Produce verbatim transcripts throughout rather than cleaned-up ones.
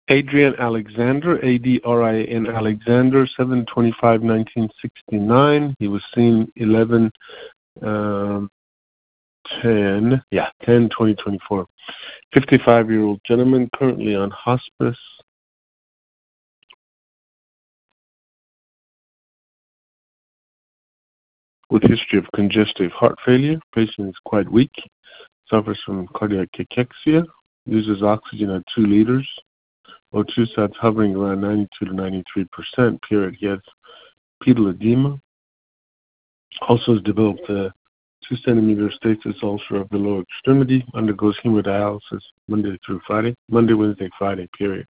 Adrian Alexander, A D R I A N Alexander, seven twenty-five nineteen sixty-nine. He was seen eleven um, ten, yeah, ten twenty twenty-four. fifty-five-year-old gentleman currently on hospice. With history of congestive heart failure. Patient is quite weak, suffers from cardiac cachexia, uses oxygen at two liters. O two sats hovering around ninety-two to ninety-three percent, period. He has pedal edema. Also has developed a two centimeter stasis ulcer of the lower extremity, undergoes hemodialysis Monday through Friday, Monday, Wednesday, Friday, period.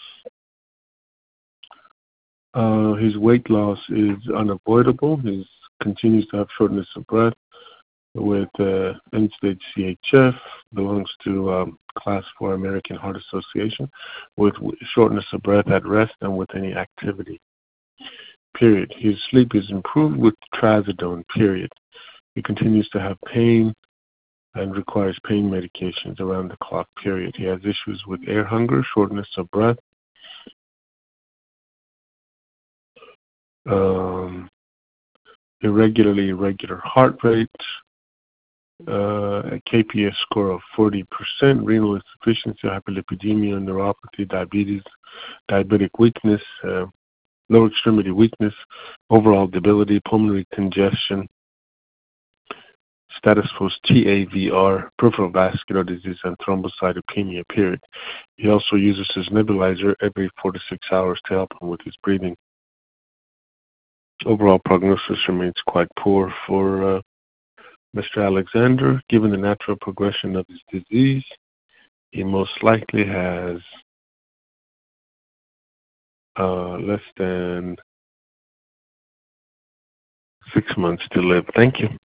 Uh, his weight loss is unavoidable. He continues to have shortness of breath with uh, end-stage C H F, belongs to um, Class four American Heart Association, with shortness of breath at rest and with any activity, period. His sleep is improved with trazodone, period. He continues to have pain and requires pain medications around the clock, period. He has issues with air hunger, shortness of breath, um, irregularly irregular heart rate, uh, a K P S score of forty percent, renal insufficiency, hyperlipidemia, neuropathy, diabetes, diabetic weakness, uh, lower extremity weakness, overall debility, pulmonary congestion, status post T A V R, peripheral vascular disease, and thrombocytopenia, period. He also uses his nebulizer every four to six hours to help him with his breathing. Overall prognosis remains quite poor for uh, Mister Alexander. Given the natural progression of his disease, he most likely has uh, less than six months to live. Thank you.